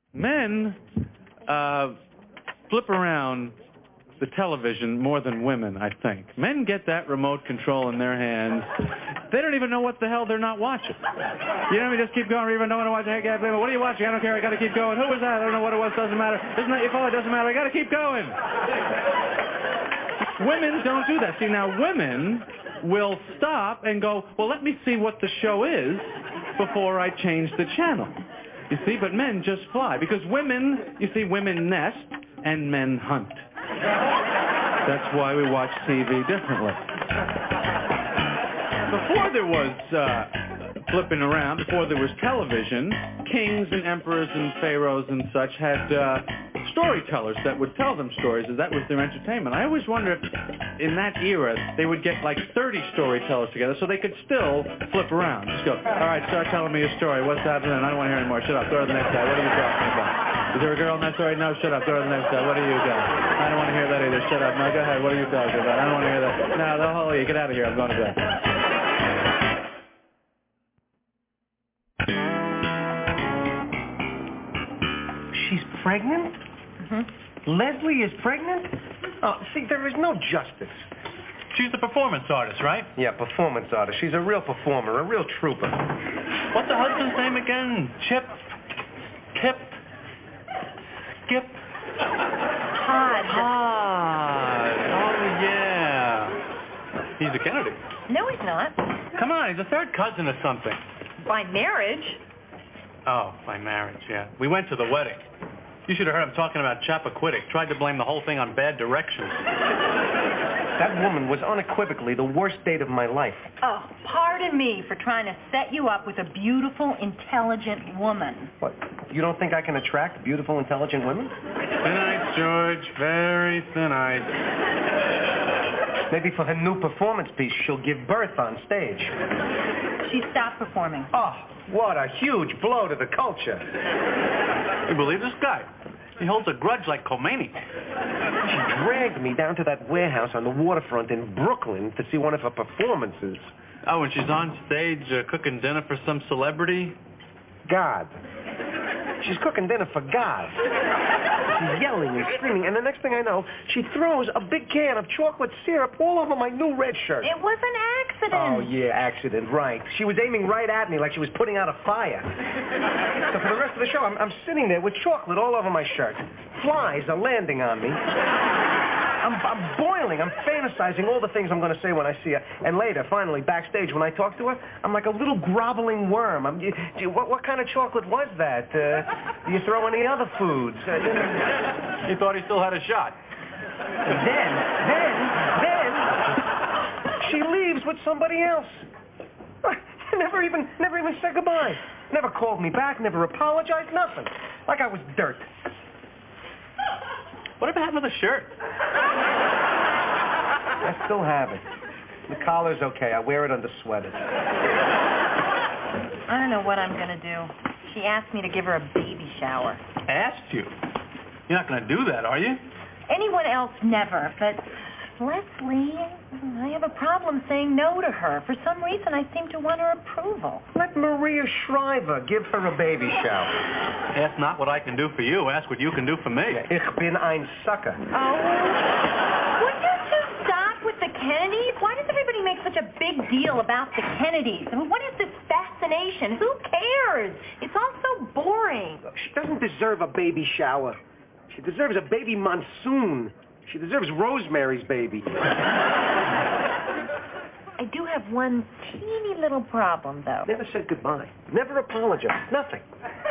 Men flip around the television more than women, I think. Men get that remote control in their hands. They don't even know what the hell they're not watching. You know, we just keep going. We even don't want to watch. Hey, what are you watching? I don't care. I got to keep going. Who was that? I don't know what it was. Doesn't matter. Isn't that your fault? It doesn't matter. I got to keep going. Women don't do that. See, now women will stop and go, well, let me see what the show is before I change the channel. You see, but men just fly. Because women, you see, women nest and men hunt. That's why we watch TV differently. Before there was flipping around, before there was television, kings and emperors and pharaohs and such had storytellers that would tell them stories, and that was their entertainment. I always wonder if in that era they would get like 30 storytellers together so they could still flip around. Just go, all right, start telling me a story. What's happening? I don't want to hear anymore. Shut up. Go to the next guy. What are you talking about? Is there a girl in that story? No, shut up. Go to the next guy. What do you got? I don't want to hear that either. Shut up. No, go ahead. What are you talking about? I don't want to hear that. No, the whole you get out of here. I'm going to bed. She's pregnant? Mm-hmm. Leslie is pregnant? Oh, see, there is no justice. She's a performance artist, right? Yeah, performance artist. She's a real performer, a real trooper. What's the husband's name again? Chip? Kip? Skip? Todd. Oh, yeah. He's a Kennedy. No, he's not. Come on, he's a third cousin or something. By marriage. Oh, by marriage, yeah. We went to the wedding. You should have heard him talking about Chappaquiddick. Tried to blame the whole thing on bad directions. That woman was unequivocally the worst date of my life. Oh, pardon me for trying to set you up with a beautiful, intelligent woman. What? You don't think I can attract beautiful, intelligent women? Thin ice, George. Very thin ice. Maybe for her new performance piece, she'll give birth on stage. She stopped performing. Oh, what a huge blow to the culture. You believe this guy? He holds a grudge like Khomeini. She dragged me down to that warehouse on the waterfront in Brooklyn to see one of her performances. Oh, and she's on stage cooking dinner for some celebrity? God. She's cooking dinner for God. She's yelling and screaming, and the next thing I know, she throws a big can of chocolate syrup all over my new red shirt. It was an accident. Oh, yeah, accident, right. She was aiming right at me like she was putting out a fire. So for the rest of the show, I'm sitting there with chocolate all over my shirt. Flies are landing on me. I'm boiling. I'm fantasizing all the things I'm going to say when I see her. And later, finally, backstage, when I talk to her, I'm like a little groveling worm. What kind of chocolate was that? Do you throw any other foods? You thought he still had a shot. Then, she leaves with somebody else. Never even said goodbye. Never called me back, never apologized, nothing. Like I was dirt. Whatever happened to the shirt? I still have it. The collar's okay. I wear it under sweaters. I don't know what I'm going to do. She asked me to give her a baby shower. Asked you? You're not going to do that, are you? Anyone else never, but Leslie, I have a problem saying no to her. For some reason, I seem to want her approval. Let Maria Shriver give her a baby shower. Ask not what I can do for you. Ask what you can do for me. Ich bin ein Sucker. Oh. Would you two stop with the Kennedys? Why does everybody make such a big deal about the Kennedys? I mean, what is this fascination? Who cares? It's all so boring. She doesn't deserve a baby shower. She deserves a baby monsoon. She deserves Rosemary's Baby. I do have one teeny little problem, though. Never said goodbye. Never apologized. Nothing.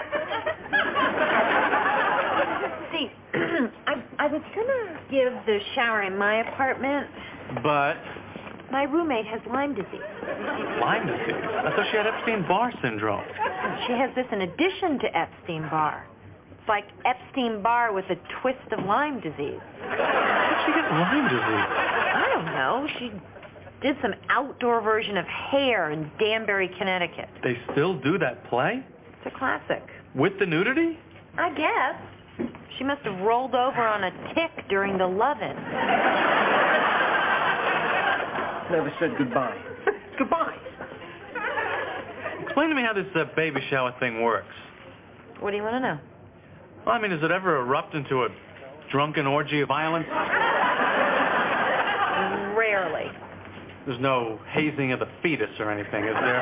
See, I was gonna give the shower in my apartment. But? My roommate has Lyme disease. Lyme disease? I thought she had Epstein-Barr syndrome. She has this in addition to Epstein-Barr. It's like Epstein-Barr with a twist of Lyme disease. How did she get Lyme disease? I don't know. She did some outdoor version of Hair in Danbury, Connecticut. They still do that play? It's a classic. With the nudity? I guess. She must have rolled over on a tick during the love-in. Never said goodbye. Goodbye. Explain to me how this baby shower thing works. What do you want to know? Well, I mean, does it ever erupt into a drunken orgy of violence? Rarely. There's no hazing of the fetus or anything, is there?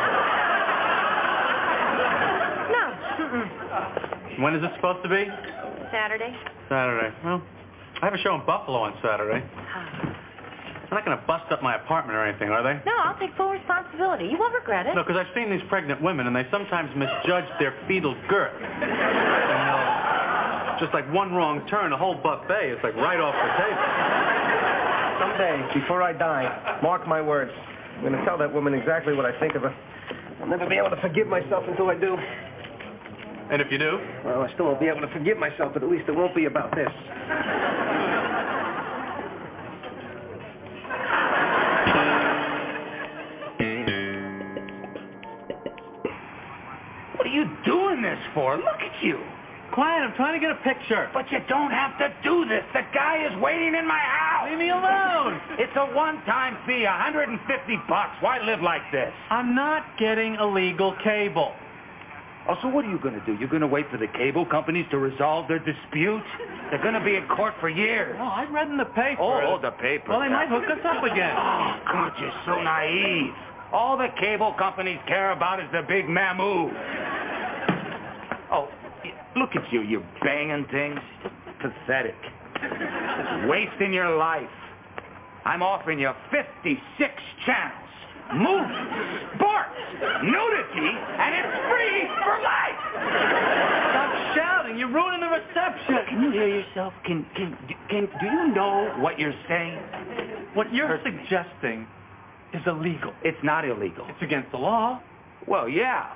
No. Mm-mm. When is it supposed to be? Saturday. Saturday. Well, I have a show in Buffalo on Saturday. They're not going to bust up my apartment or anything, are they? No, I'll take full responsibility. You won't regret it. No, because I've seen these pregnant women, and they sometimes misjudge their fetal girth. And, just like one wrong turn, the whole buffet is like right off the table. Someday, before I die, mark my words, I'm going to tell that woman exactly what I think of her. I'll never be able to forgive myself until I do. And if you do? Well, I still won't be able to forgive myself, but at least it won't be about this. What are you doing this for? Look at you. Quiet, I'm trying to get a picture. But you don't have to do this. The guy is waiting in my house. Leave me alone. It's a one-time fee, $150. Why live like this? I'm not getting illegal cable. Oh, so what are you going to do? You're going to wait for the cable companies to resolve their dispute? They're going to be in court for years. Oh, I read in the paper. Oh, the paper. Well, they might hook us up again. Oh, God, you're so naive. All the cable companies care about is the big mammoo. Oh, look at you. You're banging things. Pathetic. Just wasting your life. I'm offering you 56 channels. Movies, sports, nudity, and it's free for life. Stop shouting. You're ruining the reception. Can you hear yourself? Do you know what you're saying? What you're suggesting is illegal. It's not illegal. It's against the law. Well, yeah.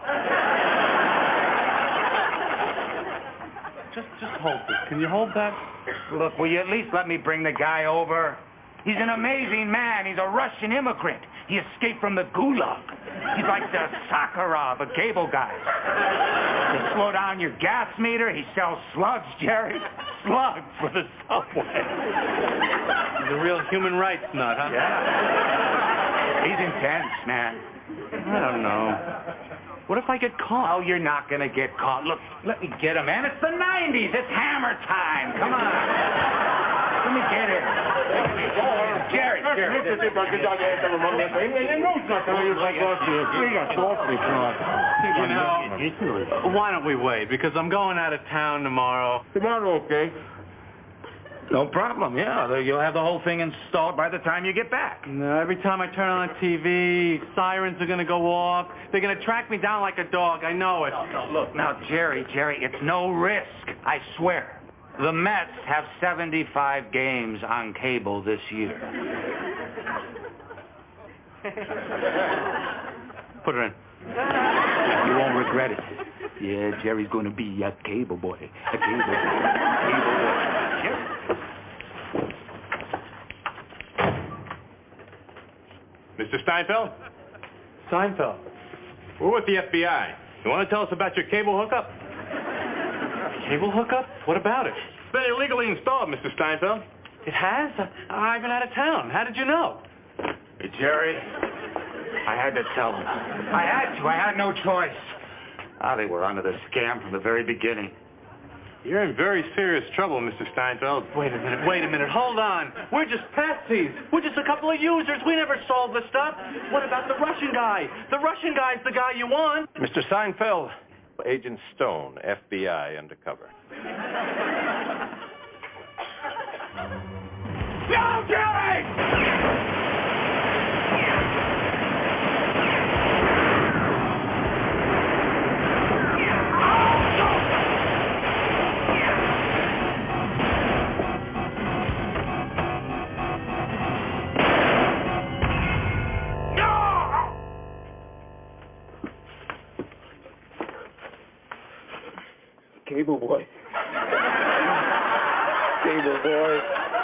Just hold this. Can you hold that? Look, will you at least let me bring the guy over? He's an amazing man. He's a Russian immigrant. He escaped from the Gulag. He's like the Sakharov of cable guys. To slow down your gas meter, he sells slugs, Jerry. Slugs for the subway. He's a real human rights nut, huh? Yeah. He's intense, man. I don't know. What if I get caught? Oh, you're not going to get caught. Look, let me get him, man. It's the 90s. It's hammer time. Come on. Let me get him. Jerry. You know, why don't we wait? Because I'm going out of town tomorrow. Tomorrow, okay. No problem, yeah. You'll have the whole thing installed by the time you get back. No, every time I turn on TV, sirens are going to go off. They're going to track me down like a dog. I know it. No, look, now, Jerry, it's no risk. I swear. The Mets have 75 games on cable this year. Put her in. You won't regret it. Yeah, Jerry's going to be a cable boy. A cable boy. Cable boy. Jerry. Mr. Steinfeld? Seinfeld. We're with the FBI. You want to tell us about your cable hookup? Cable hookup? What about it? It's been illegally installed, Mr. Steinfeld. It has? I've been out of town. How did you know? Hey, Jerry, I had to tell them. I had to. I had no choice. They were onto the scam from the very beginning. You're in very serious trouble, Mr. Steinfeld. Wait a minute. Hold on. We're just patsies. We're just a couple of users. We never solved the stuff. What about the Russian guy? The Russian guy's the guy you want. Mr. Steinfeld, Agent Stone, FBI undercover. No, Jerry! Cable boy. Cable boy.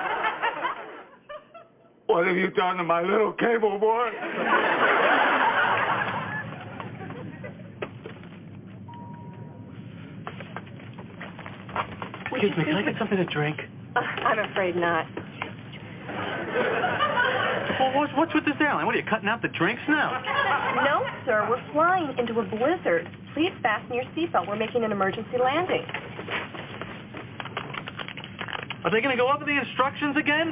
What have you done to my little cable boy? Excuse me, can I get something to drink? I'm afraid not. Well, what's with this airline? What, are you cutting out the drinks now? No, sir. We're flying into a blizzard. Please fasten your seatbelt. We're making an emergency landing. Are they going to go over the instructions again?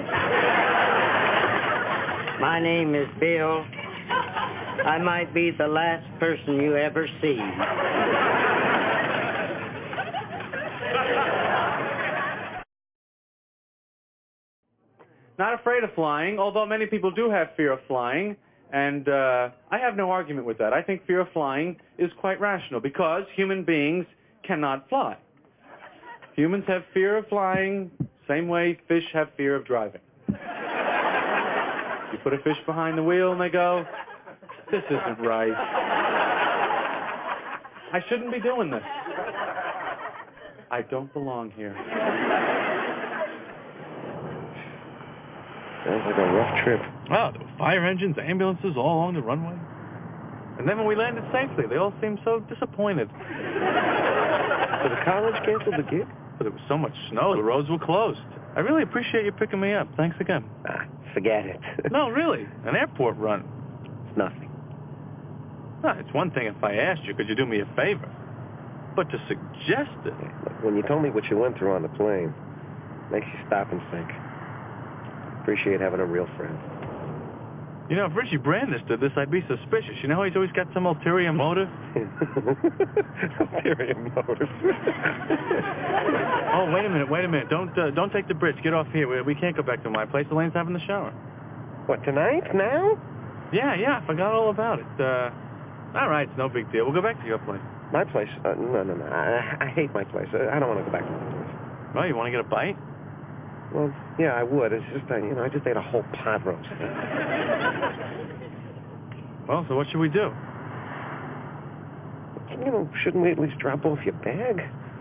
My name is Bill. I might be the last person you ever see. Not afraid of flying, although many people do have fear of flying, and I have no argument with that. I think fear of flying is quite rational because human beings cannot fly. Humans have fear of flying, same way fish have fear of driving. You put a fish behind the wheel and they go, this isn't right. I shouldn't be doing this. I don't belong here. Sounds like a rough trip. Oh, there were fire engines, ambulances all along the runway. And then when we landed safely, they all seemed so disappointed. So the college canceled the gig? But there was so much snow, the roads were closed. I really appreciate you picking me up. Thanks again. Forget it. No, really. An airport run. It's nothing. No, it's one thing if I asked you, could you do me a favor? But to suggest it... Look, when you told me what you went through on the plane, makes you stop and think. Appreciate having a real friend. You know, if Richie Brandis did this, I'd be suspicious. You know how he's always got some ulterior motive? Ulterior motive. Oh, wait a minute. Don't take the bridge. Get off here. We can't go back to my place. Elaine's having the shower. What, tonight? Now? Yeah, I forgot all about it. All right, it's no big deal. We'll go back to your place. My place? No. I hate my place. I don't want to go back to my place. Oh, you want to get a bite? Well, yeah, I would. It's just, I just ate a whole pot roast. Well, so what should we do? Shouldn't we at least drop off your bag?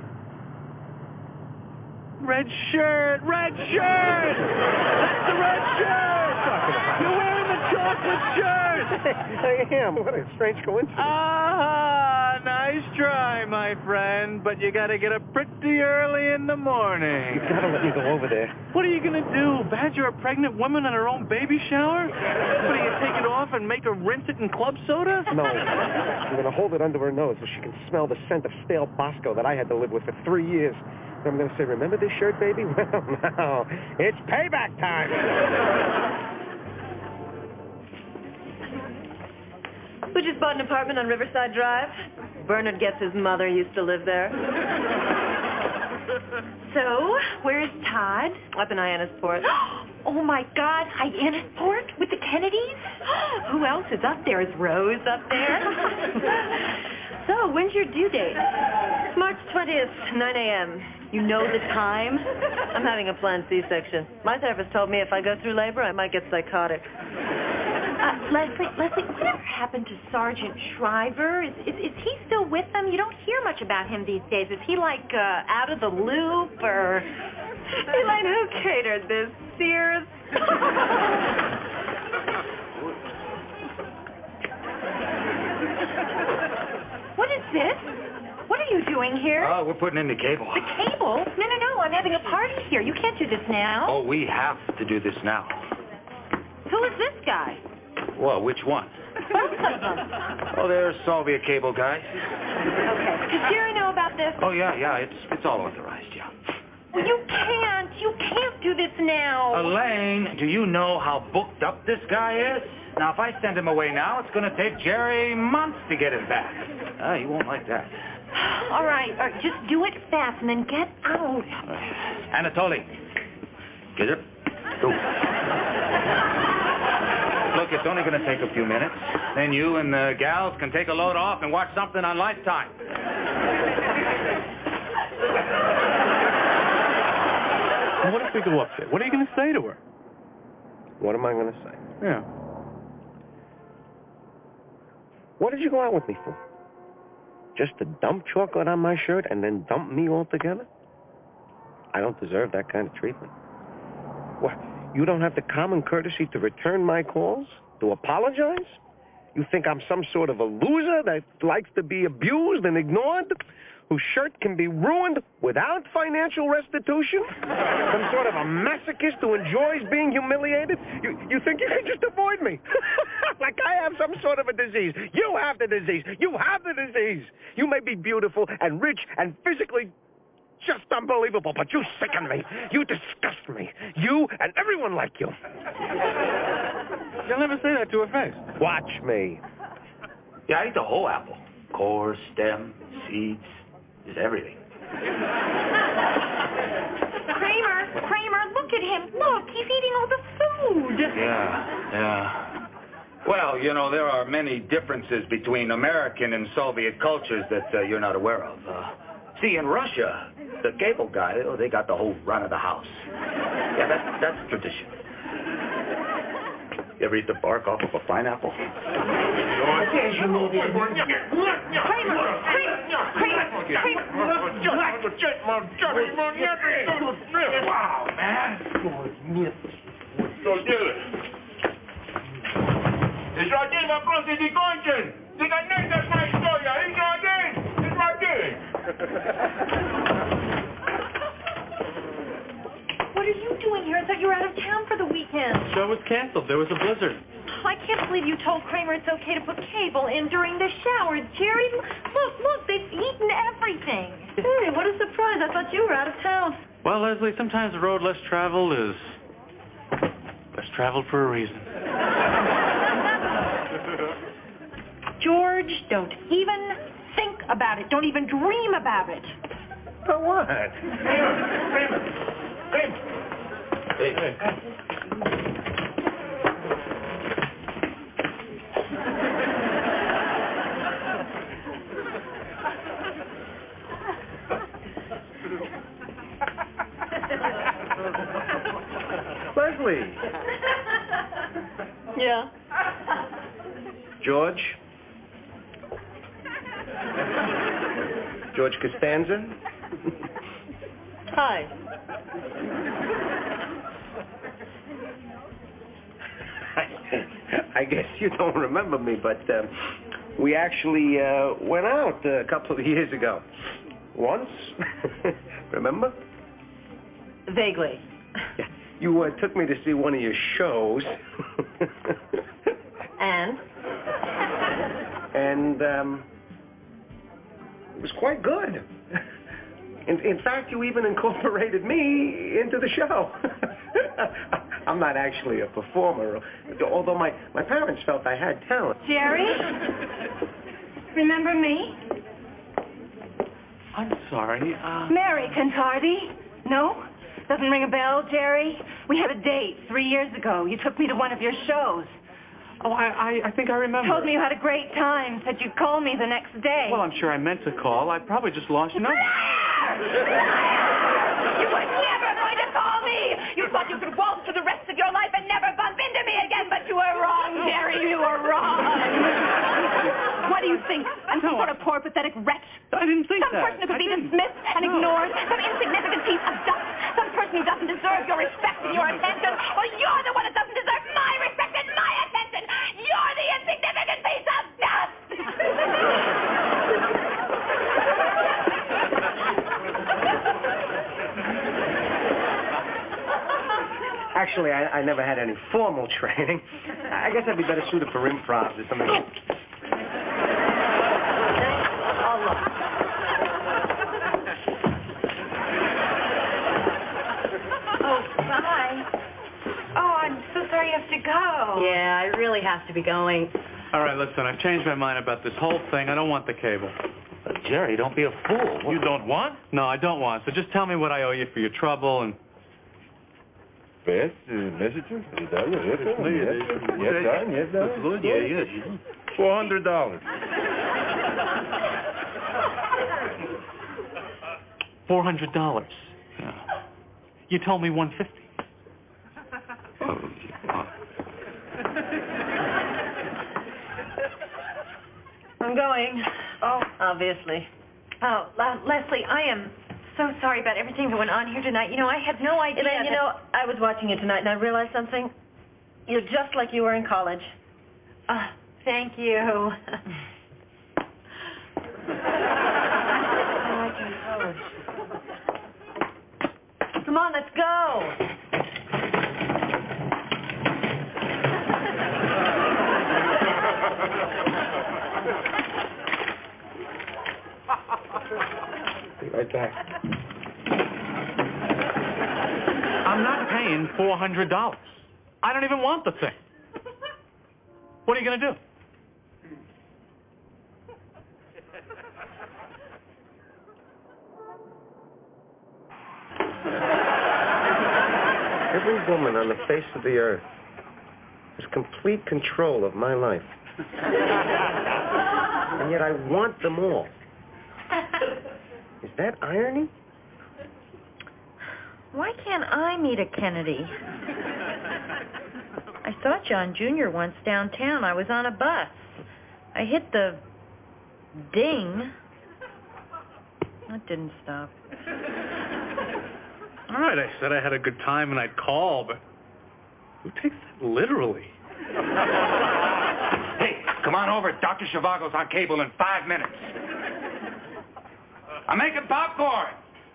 Red shirt! That's the red shirt! You're wearing the chocolate shirt! I am. What a strange coincidence. Ah, nice try, my friend. But you gotta get up pretty early in the morning. You've got to let me go over there. What are you gonna do? Badger a pregnant woman at her own baby shower? What, are you take it off and make her rinse it in club soda? No. I'm going to hold it under her nose so she can smell the scent of stale Bosco that I had to live with for 3 years. And I'm going to say, remember this shirt, baby? Well, now, it's payback time. Who just bought an apartment on Riverside Drive? Bernard gets his mother used to live there. So, where's Todd? Up in Hyannisport. Oh, my God, Hyannisport with the Kennedys? Who else is up there? Is Rose up there? So, when's your due date? March 20th, 9 a.m. You know the time? I'm having a planned C-section. My therapist told me if I go through labor, I might get psychotic. Leslie, whatever happened to Sergeant Shriver? Is he still with them? You don't hear much about him these days. Is he, out of the loop, or... Elaine, who catered this? Sears? What is this? What are you doing here? Oh, we're putting in the cable. The cable? No, I'm having a party here. You can't do this now. Oh, we have to do this now. Who is this guy? Well, which one? Both of them. Oh, they're Solvia cable guys. Okay. Does Jerry know about this? Oh, yeah, it's all authorized, yeah. Well, you can't do this now. Elaine, do you know how booked up this guy is? Now, if I send him away now, it's going to take Jerry months to get him back. He won't like that. All right, just do it fast and then get out. Anatoly, get it? Go. Look, it's only going to take a few minutes. Then you and the gals can take a load off and watch something on Lifetime. Well, what if we go up there? What are you going to say to her? What am I going to say? Yeah. What did you go out with me for? Just to dump chocolate on my shirt and then dump me altogether? I don't deserve that kind of treatment. What? You don't have the common courtesy to return my calls? To apologize? You think I'm some sort of a loser that likes to be abused and ignored? Whose shirt can be ruined without financial restitution? Some sort of a masochist who enjoys being humiliated? You think you can just avoid me? Like I have some sort of a disease. You have the disease. You have the disease. You may be beautiful and rich and physically just unbelievable, but you sicken me. You disgust me. You and everyone like you. You'll never say that to her face. Watch me. Yeah, I eat the whole apple. Core, stem, seeds, just everything. Kramer, look at him. Look, he's eating all the food. Yeah. Well, you know, there are many differences between American and Soviet cultures that you're not aware of. See, in Russia, the cable guy, they got the whole run of the house. Yeah, that's tradition. You ever eat the bark off of a pineapple? Wow, man. It's right there, my brother, the conscience. The guy knows that's my story. It's right there. It's right there. What are you doing here? I thought you were out of town for the weekend. Show was canceled. There was a blizzard. I can't believe you told Kramer it's okay to put cable in during the shower. Jerry, look, they've eaten everything. Hey, what a surprise. I thought you were out of town. Well, Leslie, sometimes the road less traveled is less traveled for a reason. George, don't even think about it. Don't even dream about it. For what? Kramer. Hey. Leslie. Yeah. George Costanza? Hi. I guess you don't remember me, but we actually went out a couple of years ago. Once. Remember? Vaguely. Yeah. You took me to see one of your shows. And? And it was quite good. In fact, you even incorporated me into the show. I'm not actually a performer, although my parents felt I had talent. Jerry? Remember me? I'm sorry. Mary Cantardi? No? Doesn't ring a bell, Jerry? We had a date 3 years ago. You took me to one of your shows. Oh, I think I remember. Told me you had a great time. Said you'd call me the next day. Well, I'm sure I meant to call. I probably just lost your number. You were never going to call me! You thought you could waltz for the rest of your life and never bump into me again, but you were wrong, Jerry. You were wrong. What do you think? I'm some sort of poor, pathetic wretch? I didn't think Some person who could be dismissed and ignored. Some insignificant piece of dust. Some person who doesn't deserve your respect and your attention. Well, you're the one that doesn't deserve my respect and my attention. You're the insignificant piece of dust. Actually, I never had any formal training. I guess I'd be better suited for improv or something. To go. Yeah, I really have to be going. All right, listen, I've changed my mind about this whole thing. I don't want the cable. Jerry, don't be a fool. You don't want? No, I don't want. So just tell me what I owe you for your trouble and... Yes, messages? Yes, $400. $400. Yeah. You told me $150. I'm going. Oh, obviously. Oh, Leslie, I am so sorry about everything that went on here tonight. You know, I had no idea. Elaine, you know, I was watching you tonight and I realized something. You're just like you were in college. Thank you. Come on, let's go. Be right back. paying $400. I don't even want the thing. What are you going to do? Every woman on the face of the earth has complete control of my life. And yet I want them all. Is that irony? Why can't I meet a Kennedy? I saw John Jr. once downtown. I was on a bus. I hit the ding. That didn't stop. All right, I said I had a good time and I'd call, but who takes that literally? Hey, come on over. Dr. Zhivago's on cable in 5 minutes. I'm making popcorn.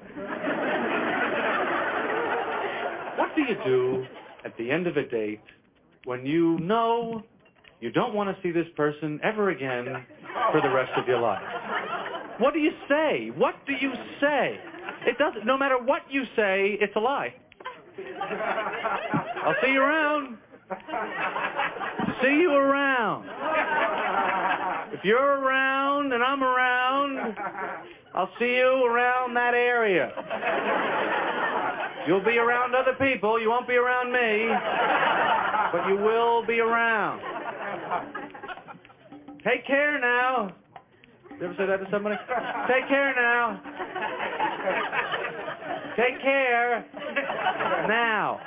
What do you do at the end of a date when you know you don't want to see this person ever again for the rest of your life? What do you say? What do you say? It doesn't, no matter what you say, it's a lie. I'll see you around. See you around. If you're around and I'm around, I'll see you around that area. You'll be around other people. You won't be around me, but you will be around. Take care now. You ever say that to somebody? Take care now. Take care now.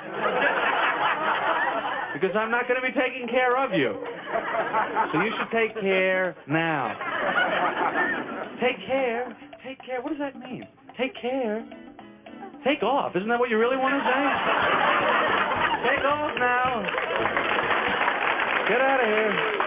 Because I'm not going to be taking care of you. So you should take care now. Take care? Take care? What does that mean? Take care? Take off. Isn't that what you really want to say? Take off now. Get out of here.